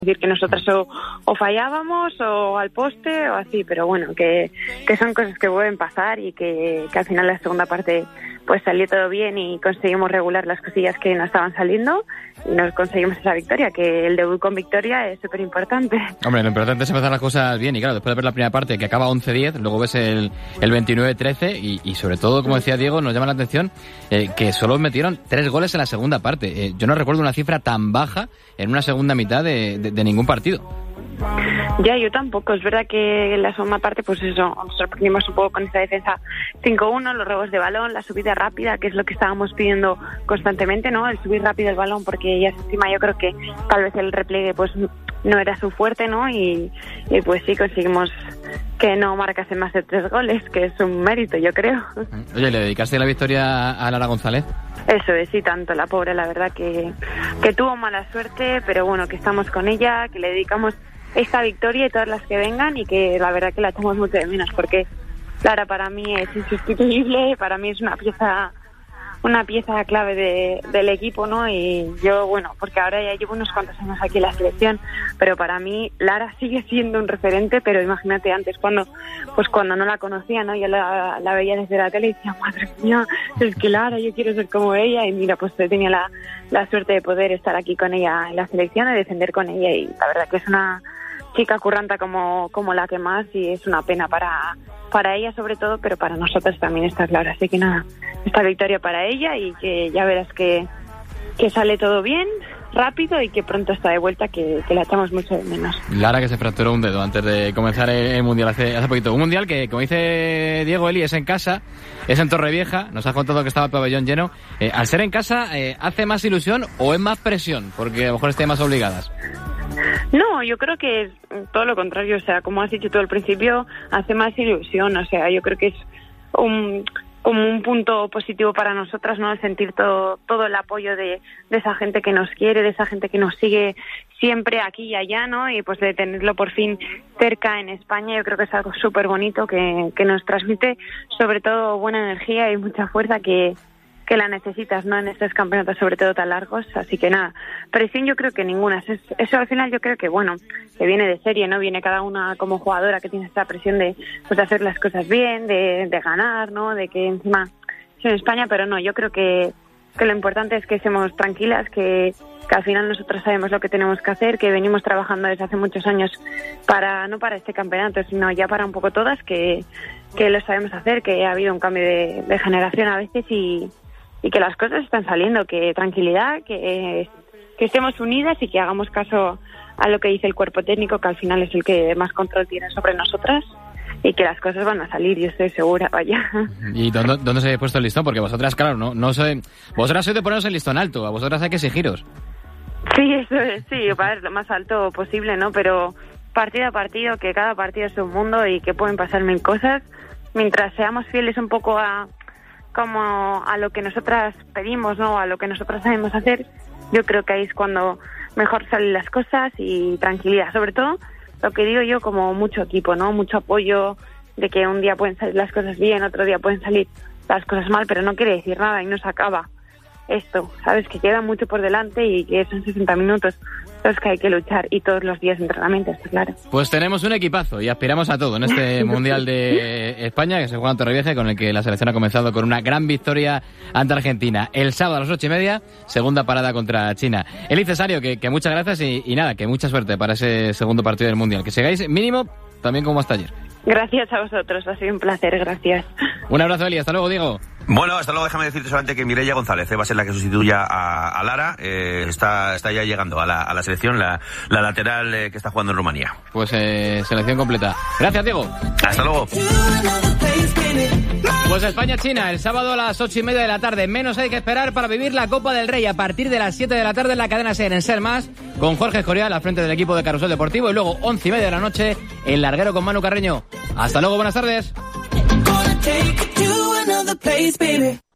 decir que nosotras o fallábamos o al poste o así, pero bueno, que son cosas que pueden pasar y que al final la segunda parte pues salió todo bien y conseguimos regular las cosillas que no estaban saliendo y nos conseguimos esa victoria, que el debut con victoria es súper importante. Hombre, lo importante es empezar las cosas bien y claro, después de ver la primera parte que acaba 11-10, luego ves el 29-13 y sobre todo, como decía Diego, nos llama la atención que solo metieron 3 goles en la segunda parte. Yo no recuerdo una cifra tan baja en una segunda mitad de ningún partido. Ya, yo tampoco. Es verdad que en la segunda parte, pues eso, nos sorprendimos un poco con esa defensa 5-1, los robos de balón, la subida rápida, que es lo que estábamos pidiendo constantemente, ¿no? El subir rápido el balón, porque ya encima yo creo que tal vez el repliegue pues no era su fuerte, ¿no? Y pues sí, conseguimos que no marcase más de 3 goles, que es un mérito, yo creo. Oye, ¿le dedicaste la victoria a Lara González? Eso es, sí, tanto, la pobre, la verdad que tuvo mala suerte, pero bueno, que estamos con ella, que le dedicamos esta victoria y todas las que vengan y que la verdad que la echamos mucho de menos porque Lara para mí es insustituible, para mí es una pieza clave del equipo, ¿no? Y yo, bueno, porque ahora ya llevo unos cuantos años aquí en la selección, pero para mí Lara sigue siendo un referente, pero imagínate antes cuando no la conocía, ¿no? Yo la veía desde la tele y decía, madre mía, es que Lara, yo quiero ser como ella, y mira, pues tenía la suerte de poder estar aquí con ella en la selección y defender con ella, y la verdad que es una chica curranta como la que más, y es una pena para ella sobre todo, pero para nosotros también, está claro. Así que nada, esta victoria para ella y que ya verás que sale todo bien, rápido y que pronto está de vuelta, que la echamos mucho de menos. Lara, que se fracturó un dedo antes de comenzar el Mundial hace poquito. Un Mundial que, como dice Diego, Eli, es en casa, es en Torrevieja, nos ha contado que estaba el pabellón lleno. Al ser en casa, ¿hace más ilusión o es más presión? Porque a lo mejor esté más obligadas. No, yo creo que es todo lo contrario, o sea, como has dicho tú al principio, hace más ilusión, o sea, yo creo que es como un punto positivo para nosotras, ¿no? El sentir todo el apoyo de esa gente que nos quiere, de esa gente que nos sigue siempre aquí y allá, ¿no? Y pues de tenerlo por fin cerca en España, yo creo que es algo súper bonito que nos transmite sobre todo buena energía y mucha fuerza que la necesitas, ¿no? En estos campeonatos sobre todo tan largos, así que nada, presión yo creo que ninguna, eso al final yo creo que bueno, que viene de serie, ¿no? Viene cada una como jugadora que tiene esta presión de hacer las cosas bien, de ganar, ¿no? De que encima es en España, pero no, yo creo que lo importante es que estemos tranquilas, que al final nosotros sabemos lo que tenemos que hacer, que venimos trabajando desde hace muchos años no para este campeonato, sino ya para un poco todas, que lo sabemos hacer, que ha habido un cambio de generación a veces y que las cosas están saliendo, que tranquilidad, que estemos unidas y que hagamos caso a lo que dice el cuerpo técnico, que al final es el que más control tiene sobre nosotras, y que las cosas van a salir, yo estoy segura, vaya. ¿Y dónde se habéis puesto el listón? Porque vosotras, claro, vosotras sois de poneros el listón alto, a vosotras hay que exigiros. Sí, eso es, sí, para ver lo más alto posible, ¿no? Pero partido a partido, que cada partido es un mundo y que pueden pasar mil cosas, mientras seamos fieles un poco a lo que nosotras pedimos, ¿no? A lo que nosotras sabemos hacer, yo creo que ahí es cuando mejor salen las cosas y tranquilidad. Sobre todo, lo que digo yo, como mucho equipo, ¿no? Mucho apoyo, de que un día pueden salir las cosas bien, otro día pueden salir las cosas mal, pero no quiere decir nada y no se acaba esto, ¿sabes? Que queda mucho por delante y que son 60 minutos los que hay que luchar y todos los días de entrenamiento, está claro. Pues tenemos un equipazo y aspiramos a todo en este Mundial de España que se juega en Torrevieja, con el que la selección ha comenzado con una gran victoria ante Argentina. El sábado a las 8:30, segunda parada contra China. Eli, Cesario, que muchas gracias y nada, que mucha suerte para ese segundo partido del Mundial. Que sigáis mínimo también como hasta ayer. Gracias a vosotros, ha sido un placer, gracias. Un abrazo, Eli, hasta luego, Diego. Bueno, hasta luego. Déjame decirte solamente que Mireia González va a ser la que sustituya a Lara. Está ya llegando a la selección, la lateral que está jugando en Rumanía. Pues selección completa. Gracias, Diego. Hasta luego. Pues España-China, el sábado a las 8:30 de la tarde. Menos hay que esperar para vivir la Copa del Rey a partir de las 7 de la tarde en la cadena SER en Ser Más, con Jorge Escorial al frente del equipo de Carrusel Deportivo, y luego 11:30 de la noche el larguero con Manu Carreño. Hasta luego, buenas tardes.